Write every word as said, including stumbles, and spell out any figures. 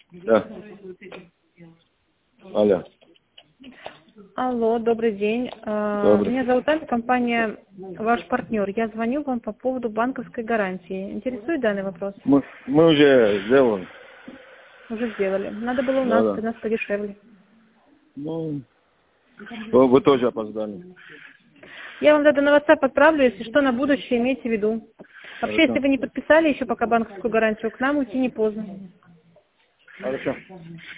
Да. Алло. Алло, добрый день. Добрый. Меня зовут Аня, компания «Ваш партнер». Я звоню вам по поводу банковской гарантии. Интересует данный вопрос? Мы, мы уже сделали. Уже сделали. Надо было у Да, нас, да. у нас подешевле. Ну, вы, вы тоже опоздали. Я вам тогда на WhatsApp отправлю, если что, на будущее имейте в виду. Вообще, Хорошо. если вы не подписали еще пока банковскую гарантию, к нам уйти не поздно. Хорошо.